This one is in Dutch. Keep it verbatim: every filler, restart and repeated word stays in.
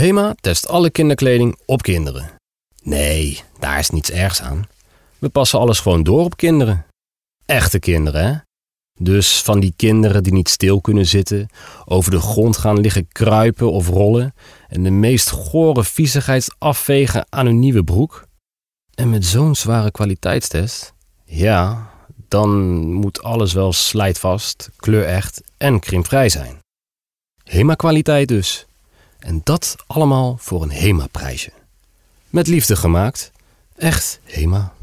HEMA test alle kinderkleding op kinderen. Nee, daar is niets ergs aan. We passen alles gewoon door op kinderen. Echte kinderen, hè? Dus van die kinderen die niet stil kunnen zitten, over de grond gaan liggen kruipen of rollen en de meest gore viezigheid afvegen aan hun nieuwe broek. En met zo'n zware kwaliteitstest, ja, dan moet alles wel slijtvast, kleurecht en krimpvrij zijn. HEMA-kwaliteit dus. En dat allemaal voor een HEMA-prijsje. Met liefde gemaakt. Echt HEMA.